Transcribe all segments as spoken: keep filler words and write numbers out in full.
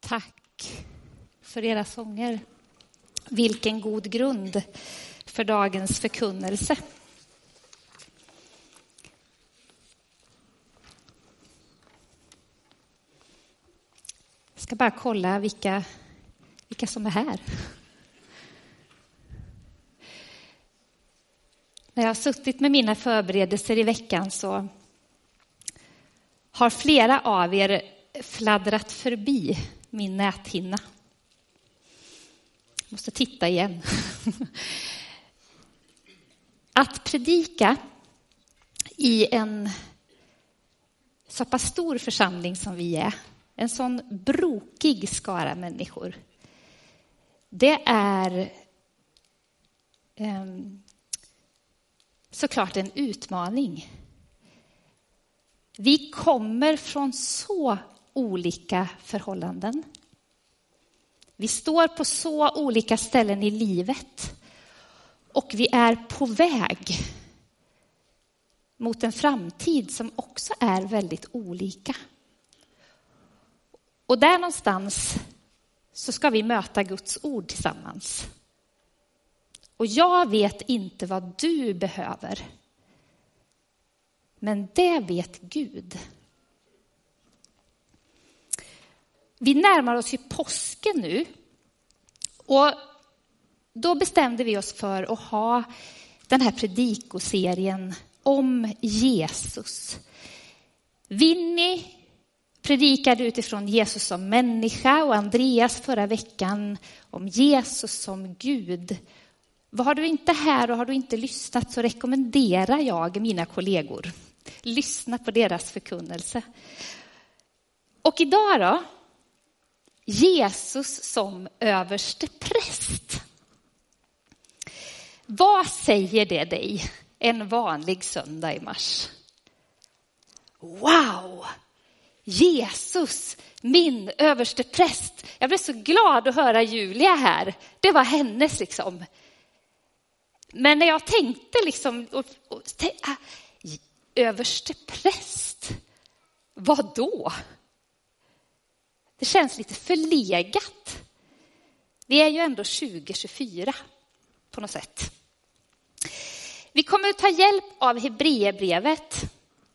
Tack för era sånger. Vilken god grund för dagens förkunnelse. Jag ska bara kolla vilka, vilka som är här. När jag har suttit med mina förberedelser i veckan så har flera av er fladdrat förbi min näthinna. Jag måste titta igen. Att predika i en så pass stor församling som vi är, en sån brokig skara människor, det är eh, såklart en utmaning. Vi kommer från så olika förhållanden. Vi står på så olika ställen i livet. Och vi är på väg mot en framtid som också är väldigt olika. Och där någonstans så ska vi möta Guds ord tillsammans. Och jag vet inte vad du behöver. Men det vet Gud. Vi närmar oss ju påsken nu. Och då bestämde vi oss för att ha den här predikoserien om Jesus. Vinny predikade utifrån Jesus som människa och Andreas förra veckan om Jesus som Gud. Var du inte här och har du inte lyssnat så rekommenderar jag mina kollegor. Lyssna på deras förkunnelse. Och idag då? Jesus som överste präst. Vad säger det dig en vanlig söndag i mars? Wow! Jesus, min överste präst. Jag blev så glad att höra Julia här. Det var hennes liksom. Men när jag tänkte liksom, och, och, tänkte, överste präst, vad då? Det känns lite förlegat. Vi är ju ändå tjugo tjugofyra på något sätt. Vi kommer att ta hjälp av Hebreerbrevet.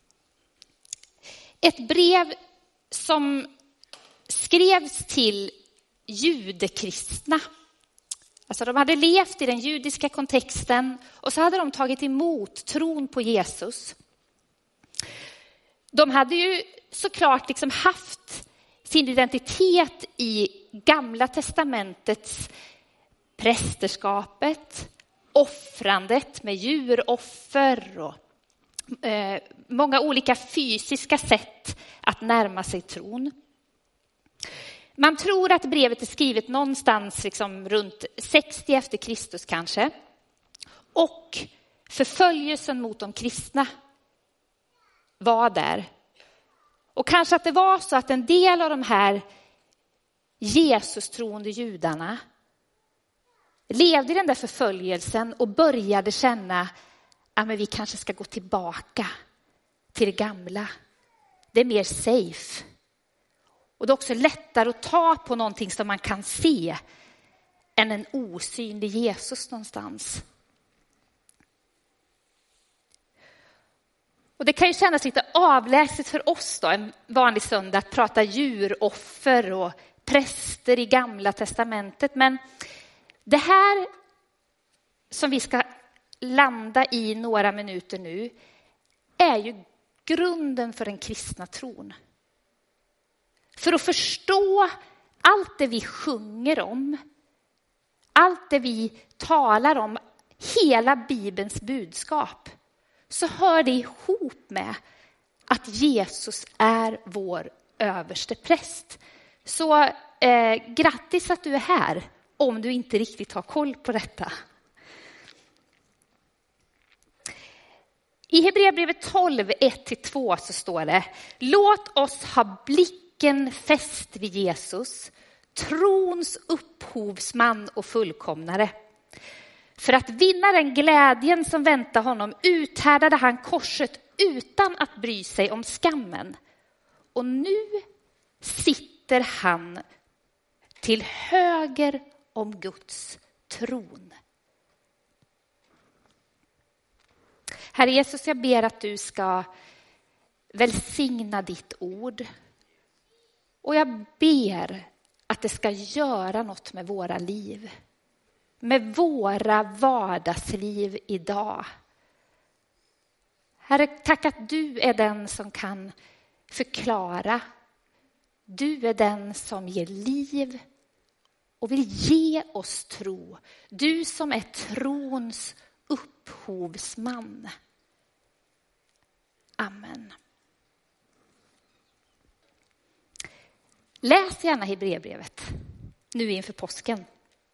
Ett brev som skrevs till judekristna. Alltså de hade levt i den judiska kontexten och så hade de tagit emot tron på Jesus. De hade ju såklart liksom haft sin identitet i Gamla testamentets prästerskapet, offrandet med djuroffer och eh, många olika fysiska sätt att närma sig tron. Man tror att brevet är skrivet någonstans liksom runt sextio efter Kristus kanske. Och förföljelsen mot de kristna var där. Och kanske att det var så att en del av de här Jesus-troende judarna levde i den där förföljelsen och började känna att ja, vi kanske ska gå tillbaka till det gamla. Det är mer safe. Och det är också lättare att ta på någonting som man kan se än en osynlig Jesus någonstans. Och det kan ju kännas lite avlägset för oss då, en vanlig söndag, att prata djuroffer och präster i Gamla testamentet. Men det här som vi ska landa i några minuter nu är ju grunden för den kristna tron. För att förstå allt det vi sjunger om, allt det vi talar om, hela Bibelns budskap, så hör det ihop med att Jesus är vår överste präst. Så eh, grattis att du är här om du inte riktigt har koll på detta. I Hebreerbrevet tolv, ett till två så står det: låt oss ha blicken fäst vid Jesus, trons upphovsman och fullkomnare. För att vinna den glädjen som väntar honom uthärdade han korset utan att bry sig om skammen. Och nu sitter han till höger om Guds tron. Herre Jesus, jag ber att du ska välsigna ditt ord. Och jag ber att det ska göra något med våra liv. Med våra vardagsliv idag. Herre, tack att du är den som kan förklara. Du är den som ger liv och vill ge oss tro. Du som är trons upphovsman. Amen. Läs gärna Hebreerbrevet nu inför påsken.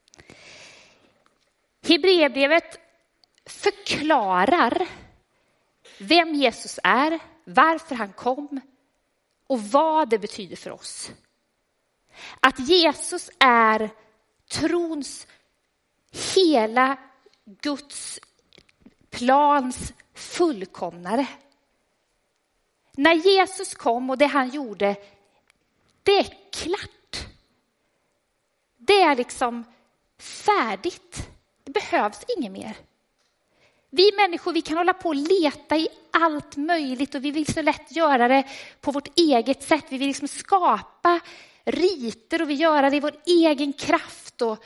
Hebreerbrevet förklarar vem Jesus är, varför han kom och vad det betyder för oss. Att Jesus är trons hela Guds plans fullkomnare. När Jesus kom och det han gjorde, det är klart. Det är liksom färdigt. Det behövs inget mer. Vi människor, vi kan hålla på och leta i allt möjligt och vi vill så lätt göra det på vårt eget sätt. Vi vill liksom skapa riter och vi gör det i vår egen kraft. Och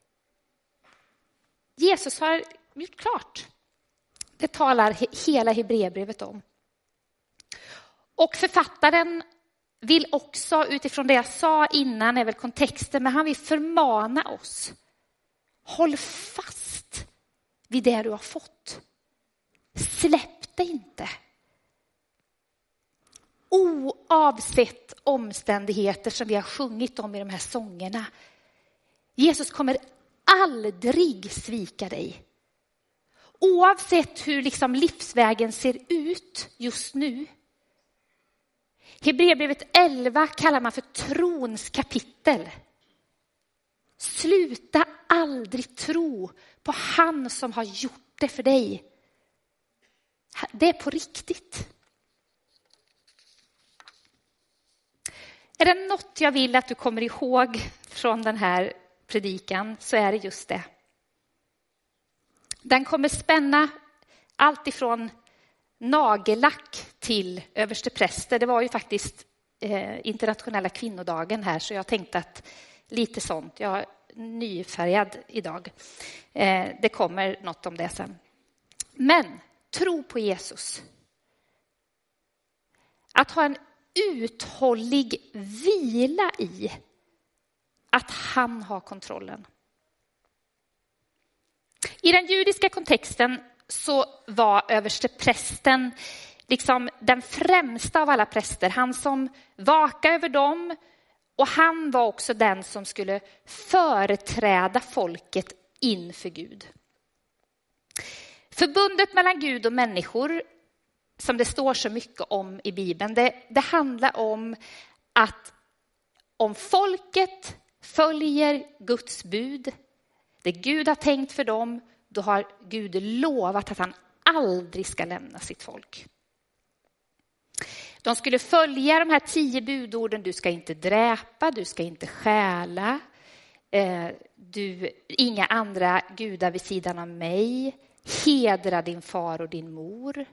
Jesus har gjort klart. Det talar hela Hebreerbrevet om. Och författaren vill också, utifrån det jag sa innan, är väl kontexten, men han vill förmana oss. Håll fast vid det du har fått. Släpp det inte. Oavsett omständigheter som vi har sjungit om i de här sångerna. Jesus kommer aldrig svika dig. Oavsett hur liksom livsvägen ser ut just nu. Hebreerbrevet elva kallar man för trons kapitel. Sluta aldrig tro på han som har gjort det för dig. Det är på riktigt. Är det något jag vill att du kommer ihåg från den här predikan så är det just det. Den kommer spänna allt ifrån nagellack till överstepräster. Det var ju faktiskt eh, internationella kvinnodagen här så jag tänkte att lite sånt. Jag är nyfärgad idag. Eh, det kommer något om det sen. Men tro på Jesus. Att ha en uthållig vila i att han har kontrollen. I den judiska kontexten så var översteprästen liksom den främsta av alla präster. Han som vakade över dem och han var också den som skulle företräda folket inför Gud. Förbundet mellan Gud och människor, som det står så mycket om i Bibeln, det, det handlar om att om folket följer Guds bud, det Gud har tänkt för dem, då har Gud lovat att han aldrig ska lämna sitt folk. De skulle följa de här tio budorden. Du ska inte dräpa, du ska inte stjäla. Eh, du, inga andra gudar vid sidan av mig. Hedra din far och din mor.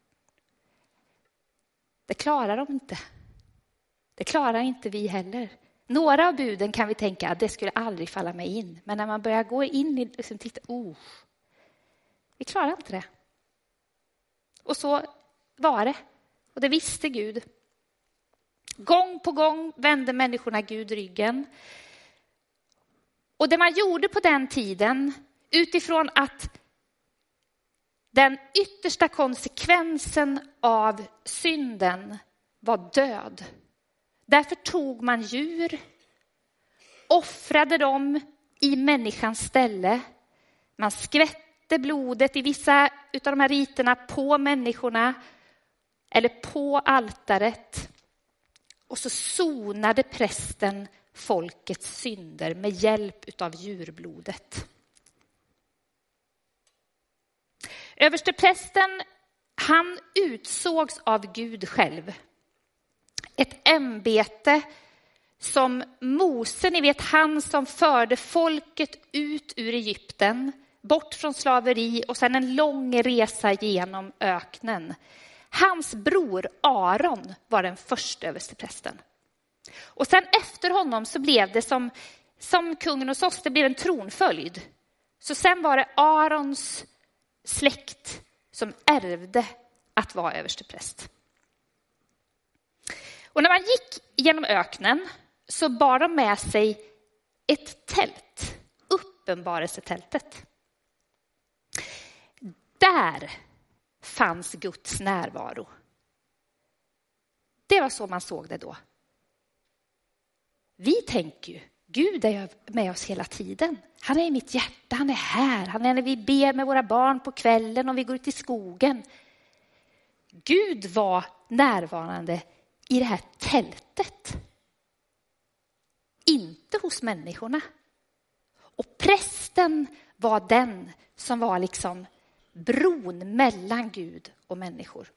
Det klarar de inte. Det klarar inte vi heller. Några av buden kan vi tänka att det skulle aldrig falla mig in. Men när man börjar gå in i liksom, titta, oh, vi klarar inte det. Och så var det. Och det visste Gud. Gång på gång vände människorna Gud ryggen. Och det man gjorde på den tiden, utifrån att den yttersta konsekvensen av synden var död. Därför tog man djur, offrade dem i människans ställe. Man skvätte blodet i vissa av de här riterna på människorna eller på altaret. Och så sonade prästen folkets synder med hjälp av djurblodet. Översteprästen, han utsågs av Gud själv. Ett ämbete som Mose, ni vet han som förde folket ut ur Egypten, bort från slaveri och sen en lång resa genom öknen. Hans bror Aron var den första översteprästen. Och sen efter honom så blev det som, som kungen hos oss, det blev en tronföljd. Så sen var det Arons släkt som ärvde att vara överstepräst. Och när man gick genom öknen så bar de med sig ett tält, uppenbarelsetältet. Där fanns Guds närvaro. Det var så man såg det då. Vi tänker ju, Gud är med oss hela tiden. Han är i mitt hjärta, han är här. Han är när vi ber med våra barn på kvällen och vi går ut i skogen. Gud var närvarande i det här tältet. Inte hos människorna. Och prästen var den som var liksom bron mellan Gud och människor.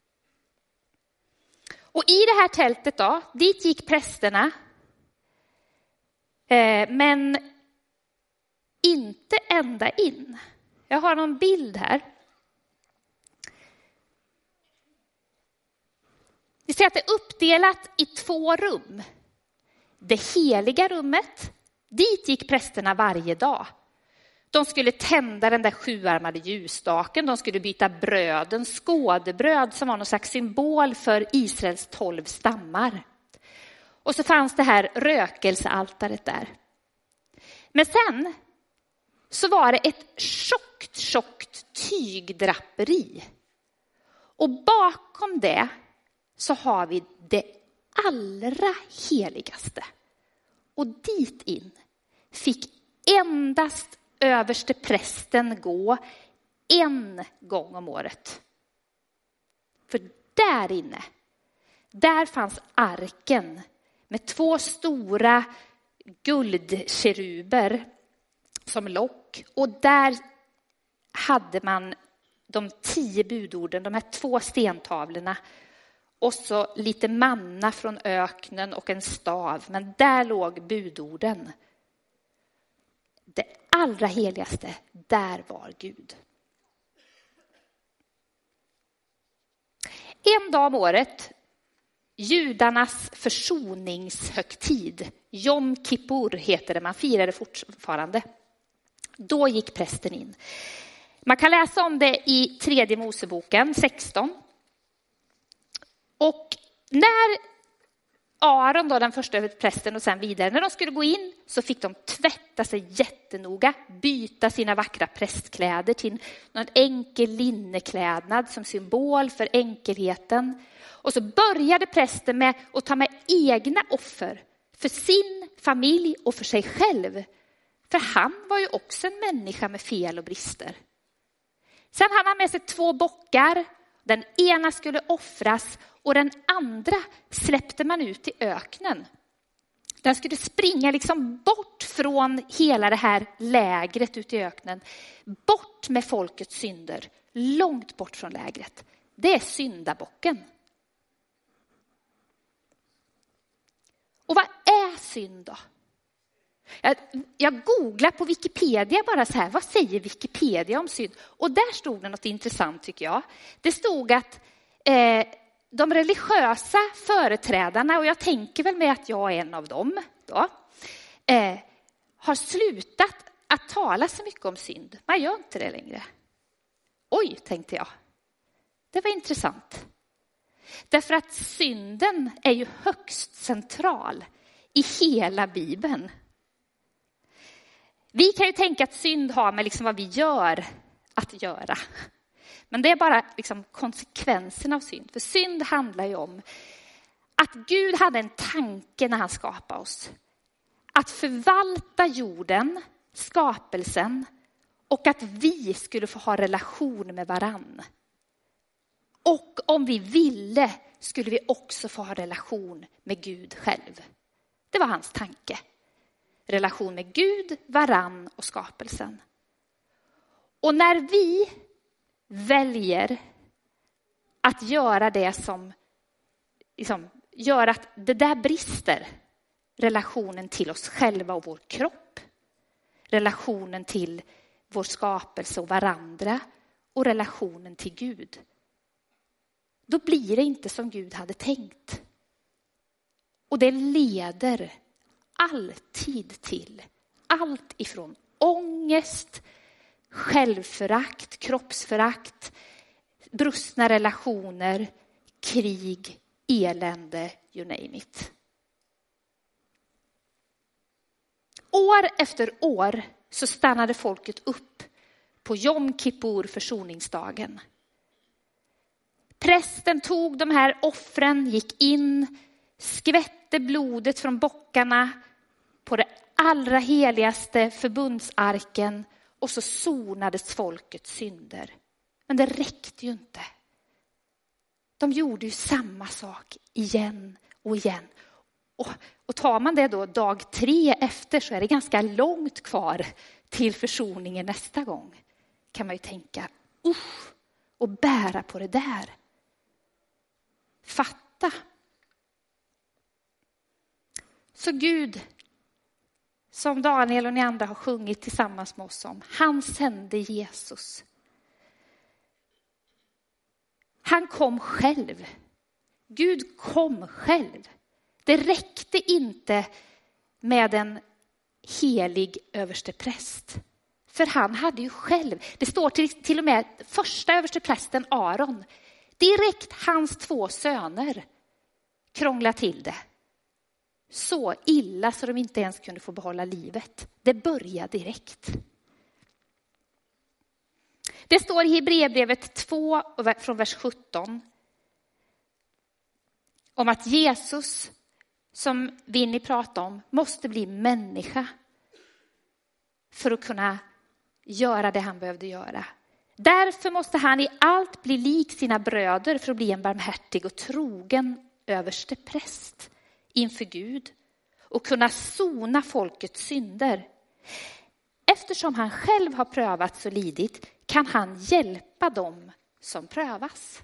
Och i det här tältet då, dit gick prästerna. Eh, men inte ända in. Jag har någon bild här. Vi ser att det är uppdelat i två rum. Det heliga rummet, dit gick prästerna varje dag. De skulle tända den där sjuarmade ljusstaken. De skulle byta bröden, skådebröd som var någon slags symbol för Israels tolv stammar. Och så fanns det här rökelsealtaret där. Men sen så var det ett tjockt, tjockt tygdraperi. Och bakom det så har vi det allra heligaste. Och dit in fick endast överste prästen gå en gång om året. För där inne, där fanns arken med två stora guldkeruber som lock. Och där hade man de tio budorden, de här två stentavlorna. Och så lite manna från öknen och en stav. Men där låg budorden. Det allra heligaste, där var Gud. En dag om året, judarnas försoningshögtid, Jom Kippur heter det, man firar det fortfarande. Då gick prästen in. Man kan läsa om det i tredje Moseboken sexton. Och när Aron, då den första prästen och sen vidare, när de skulle gå in så fick de tvätta sig jättenoga, byta sina vackra prästkläder till någon enkel linneklädnad som symbol för enkelheten. Och så började prästen med att ta med egna offer för sin familj och för sig själv. För han var ju också en människa med fel och brister. Sen hade han med sig två bockar. Den ena skulle offras och den andra släppte man ut i öknen. Den skulle springa liksom bort från hela det här lägret ute i öknen. Bort med folkets synder. Långt bort från lägret. Det är syndabocken. Och vad är synd då? Jag, jag googlar på Wikipedia bara så här. Vad säger Wikipedia om synd? Och där stod det något intressant tycker jag. Det stod att eh, de religiösa företrädarna, och jag tänker väl med att jag är en av dem då, eh, har slutat att tala så mycket om synd. Man gör inte det längre. Oj, tänkte jag. Det var intressant. Därför att synden är ju högst central i hela Bibeln. Vi kan ju tänka att synd har med liksom vad vi gör att göra. Men det är bara liksom konsekvenserna av synd. För synd handlar ju om att Gud hade en tanke när han skapade oss. Att förvalta jorden, skapelsen, och att vi skulle få ha relation med varann. Och om vi ville skulle vi också få ha relation med Gud själv. Det var hans tanke. Relation med Gud, varann och skapelsen. Och när vi väljer att göra det som liksom, gör att det där brister, relationen till oss själva och vår kropp, relationen till vår skapelse och varandra och relationen till Gud. Då blir det inte som Gud hade tänkt. Och det leder alltid till allt ifrån ångest, självförakt, kroppsförakt, brustna relationer, krig, elände, you name it. År efter år så stannade folket upp på Jom Kippur, försoningsdagen. Prästen tog de här offren, gick in, skvätte blodet från bockarna på det allra heligaste förbundsarken och så sonades folkets synder. Men det räckte ju inte. De gjorde ju samma sak igen och igen. Och, och tar man det då dag tre efter så är det ganska långt kvar till försoningen nästa gång. Kan man ju tänka, usch, och bära på det där. Fatta. Så Gud, som Daniel och ni andra har sjungit tillsammans med oss om, han sände Jesus. Han kom själv. Gud kom själv. Det räckte inte med en helig överstepräst. För han hade ju själv, det står till, till och med första översteprästen Aron, direkt hans två söner krångla till det. Så illa så de inte ens kunde få behålla livet. Det började direkt. Det står i Hebreerbrevet två från vers sjutton om att Jesus, som Vinnie pratade om, måste bli människa för att kunna göra det han behövde göra. Därför måste han i allt bli lik sina bröder för att bli en barmhärtig och trogen överstepräst inför Gud och kunna sona folkets synder. Eftersom han själv har prövats och lidit kan han hjälpa dem som prövas.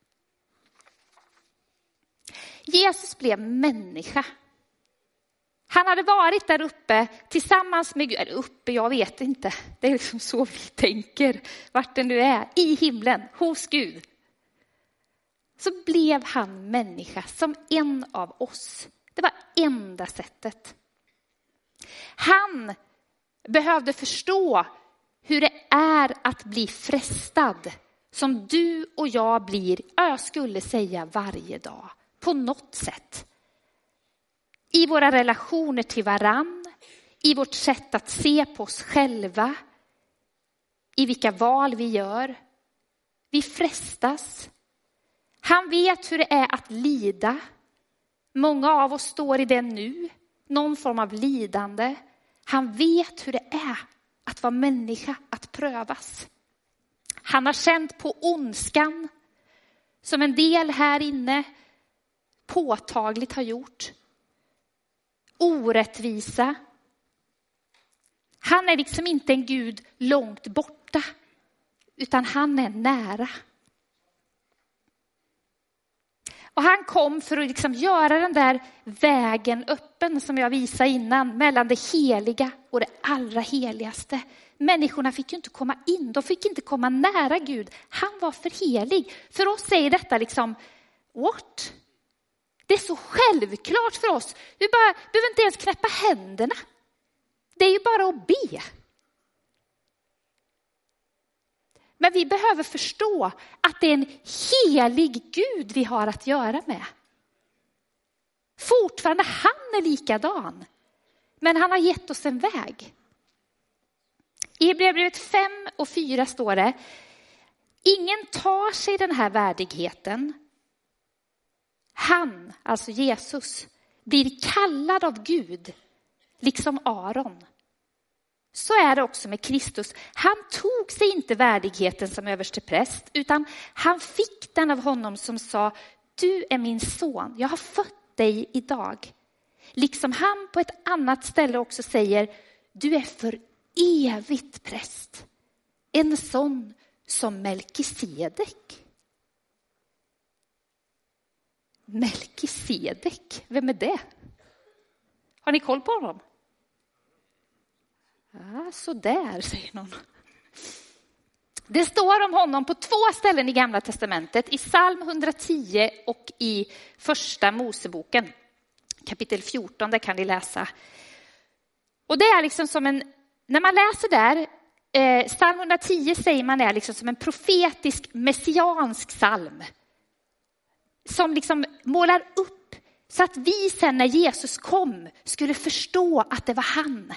Jesus blev människa. Han hade varit där uppe tillsammans med Gud. Eller uppe, jag vet inte. Det är liksom så vi tänker. Vart den nu är. I himlen, hos Gud. Så blev han människa som en av oss. Det var enda sättet. Han behövde förstå hur det är att bli frestad. Som du och jag blir, jag skulle säga varje dag. På något sätt. I våra relationer till varann. I vårt sätt att se på oss själva. I vilka val vi gör. Vi frestas. Han vet hur det är att lida. Många av oss står i det nu. Någon form av lidande. Han vet hur det är att vara människa, att prövas. Han har känt på ondskan. Som en del här inne påtagligt har gjort. Orättvisa. Han är liksom inte en Gud långt borta. Utan han är nära. Och han kom för att liksom göra den där vägen öppen som jag visade innan. Mellan det heliga och det allra heligaste. Människorna fick ju inte komma in. De fick inte komma nära Gud. Han var för helig. För oss säger detta liksom, what? Det är så självklart för oss. Vi bara, behöver inte ens knäppa händerna. Det är ju bara att be. Men vi behöver förstå att det är en helig Gud vi har att göra med. Fortfarande han är likadan. Men han har gett oss en väg. I Hebreerbrevet fem och fyra står det. Ingen tar sig den här värdigheten. Han, alltså Jesus, blir kallad av Gud, liksom Aron. Så är det också med Kristus. Han tog sig inte värdigheten som överstepräst, utan han fick den av honom som sa, du är min son, jag har fött dig idag. Liksom han på ett annat ställe också säger, du är för evigt präst. En sån som Melkisedek. Melkisedek, vem är det? Har ni koll på honom? Ja, så där, säger någon. Det står om honom på två ställen i Gamla testamentet, i psalm hundratio och i första Moseboken. Kapitel fjorton, där kan ni läsa. Och det är liksom som en, när man läser där, eh, psalm hundratio säger man är liksom som en profetisk messiansk psalm. Som liksom målar upp så att vi sen när Jesus kom skulle förstå att det var han.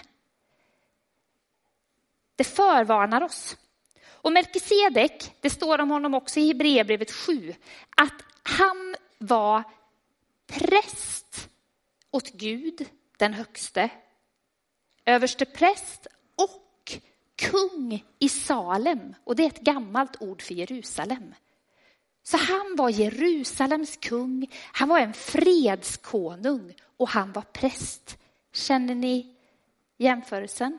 Det förvarnar oss. Och Melkisedek, det står om honom också i Hebreerbrevet sju, att han var präst åt Gud, den högste, överste präst och kung i Salem. Och det är ett gammalt ord för Jerusalem. Så han var Jerusalems kung, han var en fredskonung och han var präst. Känner ni jämförelsen?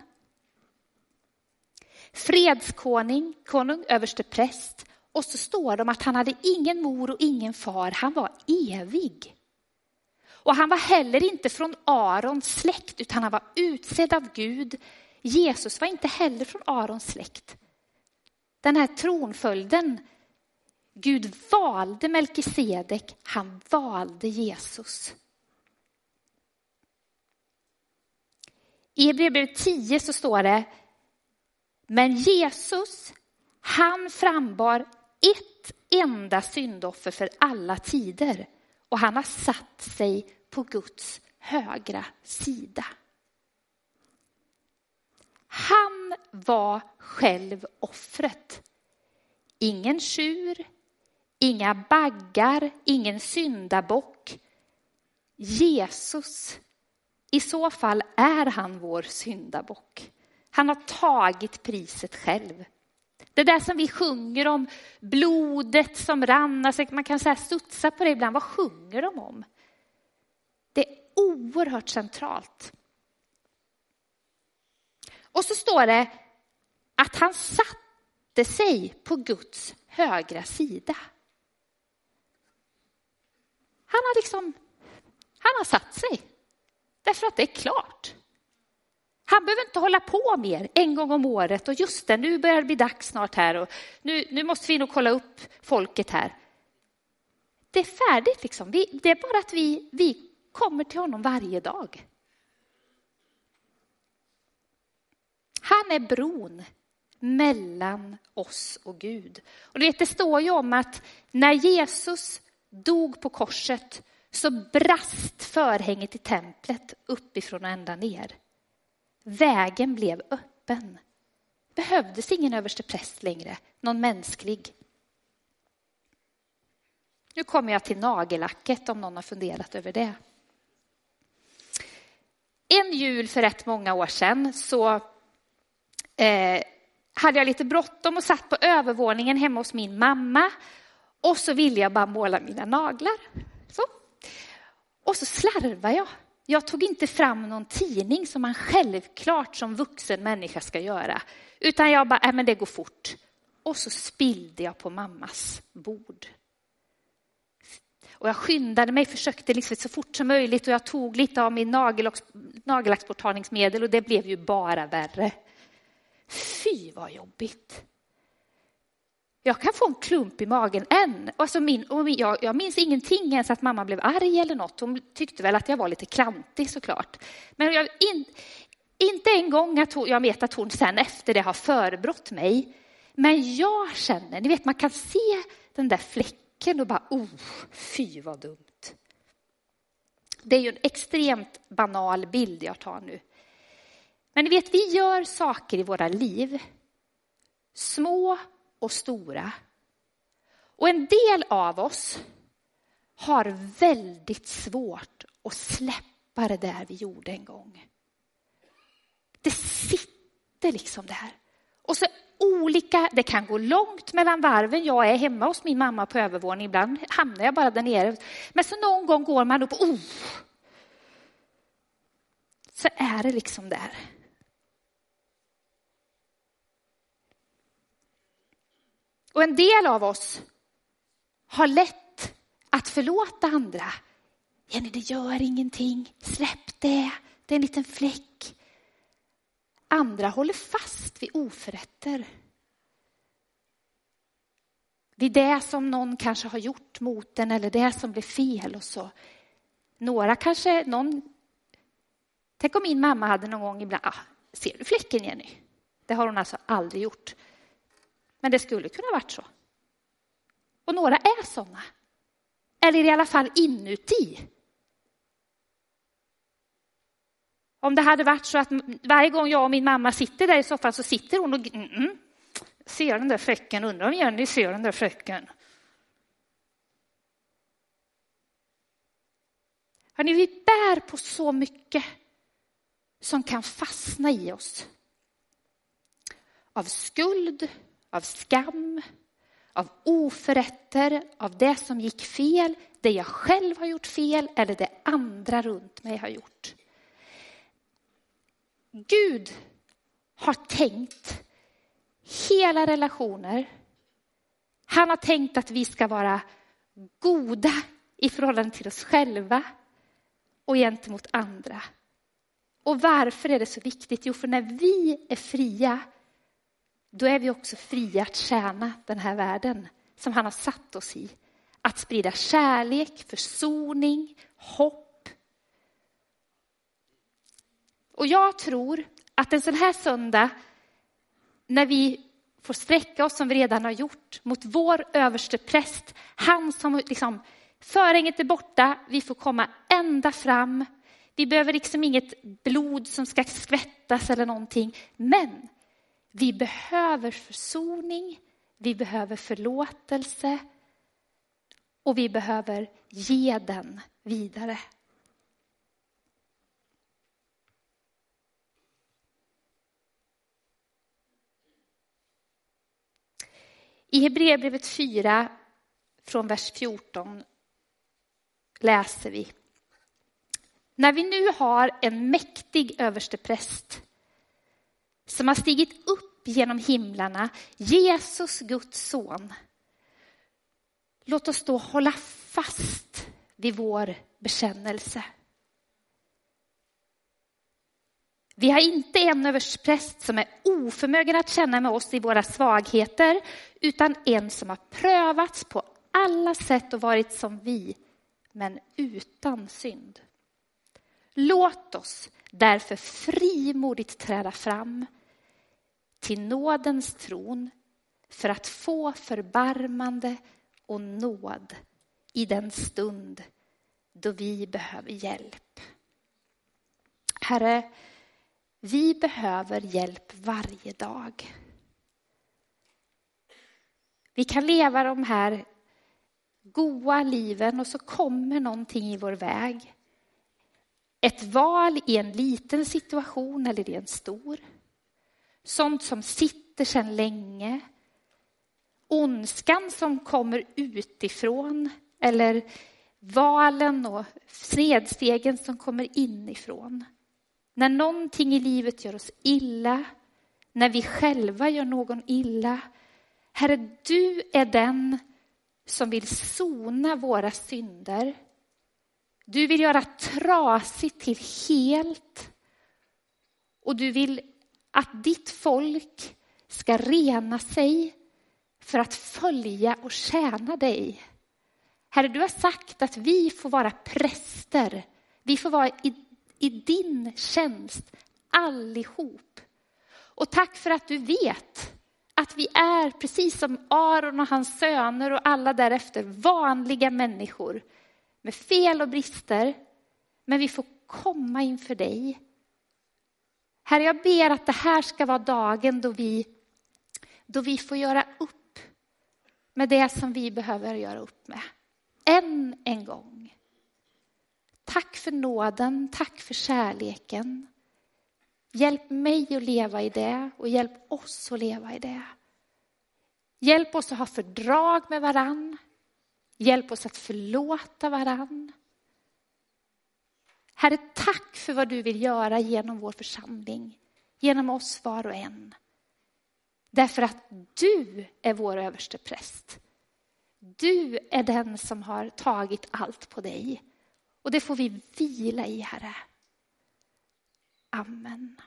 Fredskonung, konung, överste präst. Och så står det om att han hade ingen mor och ingen far. Han var evig. Och han var heller inte från Arons släkt utan han var utsedd av Gud. Jesus var inte heller från Arons släkt. Den här tronföljden, Gud valde Melkisedek, han valde Jesus. I Hebreerbrevet tio så står det: men Jesus, han frambar ett enda syndoffer för alla tider. Och han har satt sig på Guds högra sida. Han var själv offret. Ingen tjur, inga baggar, ingen syndabock. Jesus, i så fall är han vår syndabock. Han har tagit priset själv. Det där som vi sjunger om, blodet som rann, alltså man kan säga studsa på det ibland. Vad sjunger de om? Det är oerhört centralt. Och så står det att han satte sig på Guds högra sida. Han har liksom, han har satt sig. Därför att det är klart. Han behöver inte hålla på mer en gång om året. Och just det, nu börjar det bli dags snart här. Och nu, nu måste vi nog kolla upp folket här. Det är färdigt liksom. Vi, det är bara att vi, vi kommer till honom varje dag. Han är bron mellan oss och Gud. Och det, det står ju om att när Jesus dog på korset så brast förhänget i templet uppifrån och ända ner. Vägen blev öppen. Behövdes ingen överste präst längre. Någon mänsklig. Nu kommer jag till nagellacket om någon har funderat över det. En jul för rätt många år sedan så eh, hade jag lite bråttom och satt på övervåningen hemma hos min mamma. Och så ville jag bara måla mina naglar. Så. Och så slarvade jag. Jag tog inte fram någon tidning som man självklart som vuxen människa ska göra. Utan jag bara, äh, men det går fort. Och så spillde jag på mammas bord. Och jag skyndade mig, försökte liksom så fort som möjligt. Och jag tog lite av min nagellacksborttagningsmedel och det blev ju bara värre. Fy vad jobbigt. Jag kan få en klump i magen än. Alltså min, och jag, jag minns ingenting ens att mamma blev arg eller något. Hon tyckte väl att jag var lite klantig såklart. Men jag, in, inte en gång att hon, jag vet att hon sen efter det har förebrått mig. Men jag känner, ni vet man kan se den där fläcken och bara, oh, fy vad dumt. Det är ju en extremt banal bild jag tar nu. Men ni vet, vi gör saker i våra liv. Små och stora. Och en del av oss har väldigt svårt att släppa det där vi gjorde en gång. Det sitter liksom där. Och så olika, det kan gå långt mellan varven. Jag är hemma hos min mamma på övervåningen. Ibland hamnar jag bara där nere. Men så någon gång går man upp och oh, så är det liksom där. Och en del av oss har lätt att förlåta andra. Jenny, det gör ingenting. Släpp det. Det är en liten fläck. Andra håller fast vid oförrätter. Vid det som någon kanske har gjort mot den eller det som blev fel och så. Några kanske, någon... Tänk om min mamma hade någon gång ibland, ah, ser du fläcken Jenny? Det har hon alltså aldrig gjort. Men det skulle kunna varit så. Och några är sådana. Eller i alla fall inuti. Om det hade varit så att varje gång jag och min mamma sitter där i soffan så sitter hon och mm, mm, ser den där fläcken. Undrar om Jenny ser den där fläcken. Hörrni, vi bär på så mycket som kan fastna i oss. Av skuld, av skam, av oförrätter, av det som gick fel, det jag själv har gjort fel eller det andra runt mig har gjort. Gud har tänkt hela relationer. Han har tänkt att vi ska vara goda i förhållande till oss själva och gentemot andra. Och varför är det så viktigt? Jo, för när vi är fria, då är vi också fria att tjäna den här världen som han har satt oss i. Att sprida kärlek, försoning, hopp. Och jag tror att en sån här söndag, när vi får sträcka oss som vi redan har gjort mot vår överste präst, han som liksom, förhänget är borta, vi får komma ända fram. Vi behöver liksom inget blod som ska skvättas eller någonting, men vi behöver försoning, vi behöver förlåtelse och vi behöver ge den vidare. I Hebreerbrevet fyra från vers fjorton läser vi: när vi nu har en mäktig överstepräst som har stigit upp genom himlarna, Jesus, Guds son, låt oss då hålla fast vid vår bekännelse. Vi har inte en överstepräst som är oförmögen att känna med oss i våra svagheter, utan en som har prövats på alla sätt och varit som vi, men utan synd. Låt oss därför frimodigt träda fram till nådens tron för att få förbarmande och nåd i den stund då vi behöver hjälp. Herre, vi behöver hjälp varje dag. Vi kan leva de här goda liven och så kommer någonting i vår väg. Ett val i en liten situation eller i en stor. Sånt som sitter sedan länge. Ondskan som kommer utifrån. Eller valen och snedstegen som kommer inifrån. När någonting i livet gör oss illa. När vi själva gör någon illa. Herre, du är den som vill sona våra synder. Du vill göra trasigt till helt. Och du vill att ditt folk ska rena sig för att följa och tjäna dig. Herre, du har sagt att vi får vara präster. Vi får vara i, i din tjänst allihop. Och tack för att du vet att vi är precis som Aron och hans söner och alla därefter vanliga människor. Med fel och brister, men vi får komma inför dig. Herre, jag ber att det här ska vara dagen då vi, då vi får göra upp med det som vi behöver göra upp med. Än en gång. Tack för nåden, tack för kärleken. Hjälp mig att leva i det och hjälp oss att leva i det. Hjälp oss att ha fördrag med varann. Hjälp oss att förlåta varann. Herre, tack för vad du vill göra genom vår församling. Genom oss var och en. Därför att du är vår överste präst. Du är den som har tagit allt på dig. Och det får vi vila i, Herre. Amen.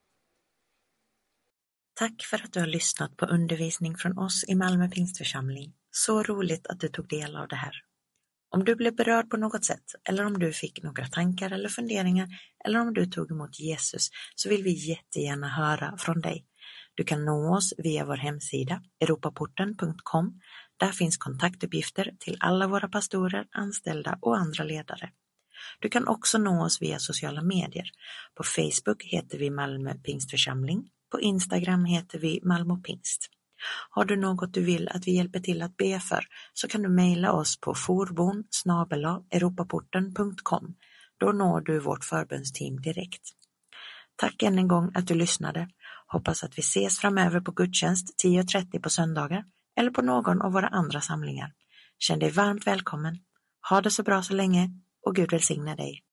Tack för att du har lyssnat på undervisning från oss i Malmö Pingstförsamling. Så roligt att du tog del av det här. Om du blev berörd på något sätt, eller om du fick några tankar eller funderingar, eller om du tog emot Jesus, så vill vi jättegärna höra från dig. Du kan nå oss via vår hemsida europaporten punkt com. Där finns kontaktuppgifter till alla våra pastorer, anställda och andra ledare. Du kan också nå oss via sociala medier. På Facebook heter vi Malmö Pingstförsamling. På Instagram heter vi Malmö Pingst. Har du något du vill att vi hjälper till att be för, så kan du mejla oss på forbon snabel-a europaporten punkt com. Då når du vårt förbundsteam direkt. Tack än en gång att du lyssnade. Hoppas att vi ses framöver på gudstjänst tio och trettio på söndagar eller på någon av våra andra samlingar. Känn dig varmt välkommen. Ha det så bra så länge och Gud välsigne dig.